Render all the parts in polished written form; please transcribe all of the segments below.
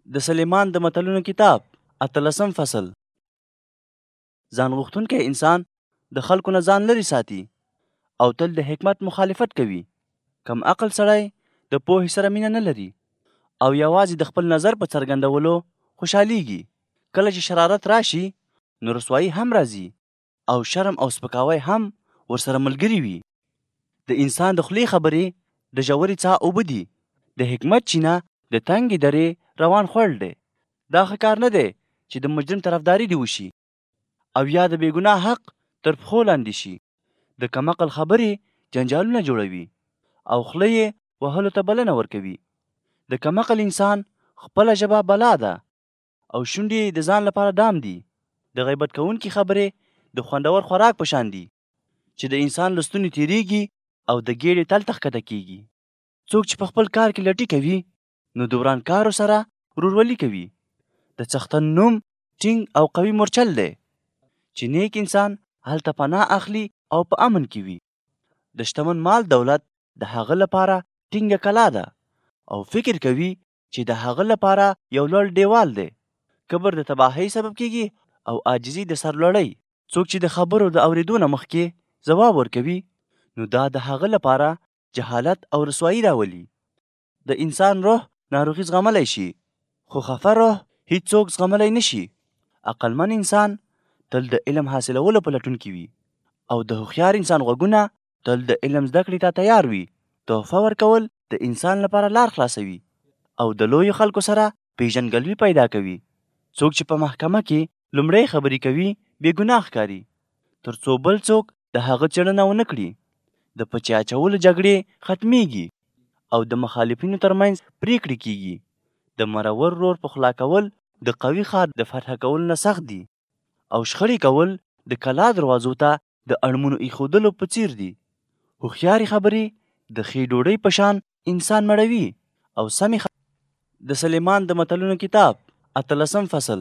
د سلیمان د متلونو کتاب 18 فصل. ځان غوښتونکی انسان د خلکو نه ځان لرې ساتي او تل د حکمت مخالفت کوي. کم عقل سړی د پوهې سره مینه نه لري او یوازې د خپل نظر په څرګندولو خوشحالیږي. کله چې شرارت راشي نو رسوایی هم راځي او شرم او سپکاوی هم ورسره ملګري وي. د انسان د خولې خبرې د ژورې څاه اوبه دي. د حکمت چینه د تنګې درې روان خوړ دی. دا ښه کار نه دی چې د مجرم طرفداري دې وشي او یا د بېګناه حق تر پښو لاندې شي. د کمعقل خبرې جنجالونه جوړوي او خوله یې وهلو ته بلنه ورکوي. د کمعقل انسان خپله ژبه بلا ده او شونډې د ځان لپاره دام دي. د غیبت کوونکي خبرې د خوندور خوراک په شان دي چې د انسان له ستوني تېرېږي او د ګېډې تل ته ښکته کېږي. څوک چې په خپل کار کې لټي کوي نو د ورانکارو سره ورورولي کوي. د څښتن نوم ټینګ او قوي مورچل دی چې نیک انسان هلته پناه اخلي او په امن کې وي. د شتمن مال دولت د هغه لپاره ټینګه کلا ده او فکر کوي چې د هغه لپاره یو لوړ دیوال دی. کبر د تباهۍ سبب کېږي او عاجزي د سرلوړۍ. څوک چې د خبرو د اورېدو نه مخکې ځواب ورکوي نو دا د هغه لپاره جهالت او رسوایی راولي. د انسان روح ناروغي زغملی شي خو خفه روح هیڅوک زغملی نشي. عقلمن انسان تل د علم حاصلولو په لټون کې وي او د هوښیار انسان غوږونه تل د علم زده کړې ته تیار وي. تحفه ورکول د انسان لپاره لار خلاصوي او د لویو خلکو سره پیژنګلوي پیدا کوي. څوک چې په محکمه کې لومړی خبرې کوي بې ګناه ښکاري تر څو بل څوک د هغه څېړنه ونه کړي. د پچې اچولو جګړې ختمیږي او د مخالفینو ترمنځ پریکړې کیږي. د مرور رور په خلا کول د قوي ښار د فتح کولو نه سخت دي او شخړې کول د کلا دروازو ته د اړمونو ایښودلو په څیر دي. هوښیارې خبرې د ښې ډوډۍ په شان انسان مړوي او سمې د سلیمان د متلونو کتاب 18 فصل.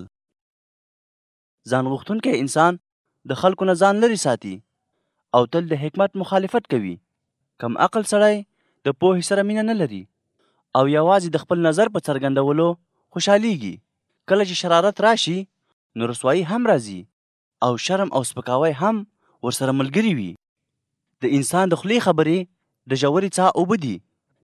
ځان غوښتونکی انسان د خلکو نه ځان لرې ساتي او تل د حکمت مخالفت کوي. کم عقل سړی د پوهې سره مینه نه لري او یوازې د خپل نظر په څرګندولو خوشحالیږي. کله چې شرارت راشي نو رسوایی هم راځي او شرم او سپکاوی هم ورسره ملګري وي. د انسان د خولې خبرې د ژورې څاه اوبه دي.